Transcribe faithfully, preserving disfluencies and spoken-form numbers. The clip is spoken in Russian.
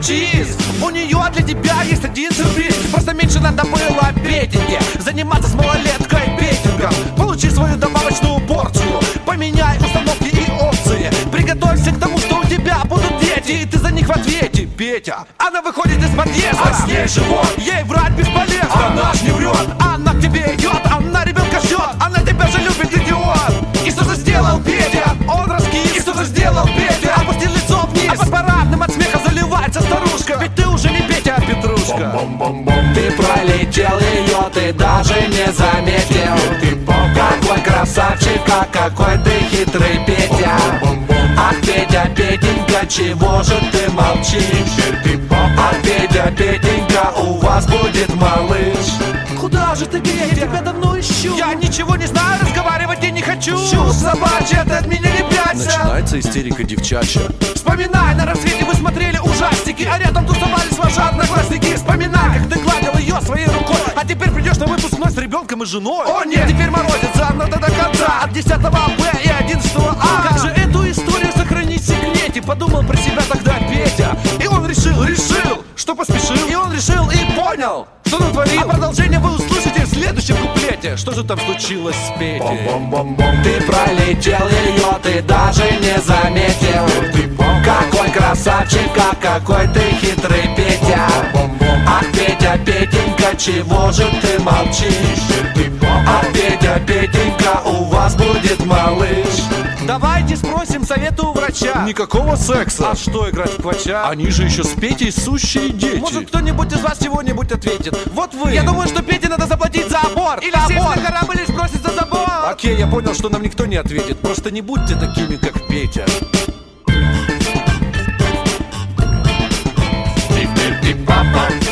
учись. У нее для тебя есть один сюрприз. Просто меньше надо было Петеньке заниматься с малолеткой бейтингом. Получи свою добавочную порцию, поменяй установки и опции. Приготовься к тому, что у тебя будут дети, и ты за них в ответе, Петя. Она выходит из подъезда, а с ней живот. Ей врать бесполезно, она ж не врет. Она к тебе идет, она ребенка ждет. Она тебя же любит, идиот. И что же сделал Петя? Он раскис. И что же сделал Петя? Опустил лицо вниз, а под парадным от смеха заливается старушка. Ведь ты уже не Петя, а Петрушка. Бом-бом-бом-бом. Ты пролетел ее, ты даже не заметил. Какой красавчик, а какой ты хитрый Петя. Ах, Петя, Петенька, чего же ты молчишь? Ах, Петя, Петенька, у вас будет малыш. Куда же ты, Петя? Я тебя давно ищу. Я ничего не знаю, разговаривать я не хочу. Чушь собачья, ты от меня не прячься. Начинается истерика девчачья. Вспоминай, на рассвете вы смотрели ужастики, а рядом тусовались ваши одноклассники. Вспоминай, как ты гладил ее своей рукой, а теперь придешь на выпускной с ребенком и женой. О нет, теперь морозится, надо до конца. От десятого Б и одиннадцатого А. Как же эту историю сохранить в секрете? Подумал про себя тогда Петя. И он решил, решил, что поспешил. И он решил и понял, что натворил. А продолжение вы услышите в следующем куплете. Что же там случилось с Петей? Бом-бом-бом-бом. Ты пролетел ее, ты даже не заметил. Какой красавчик, а какой ты хитрый Петя. Ах, Петя, Петенька, чего же ты молчишь? Ах, Петя, Петенька, у вас будет малыш. Давайте спросим совета у врача. Никакого секса. А что играть в квача? Они же еще с Петей сущие дети. Может, кто-нибудь из вас чего-нибудь ответит? Вот вы. Я думаю, что Пете надо заплатить за аборт. Или сесть на корабль и сбросить за забор. Окей, я понял, что нам никто не ответит. Просто не будьте такими, как Петя. Пип-пип-пип-папа.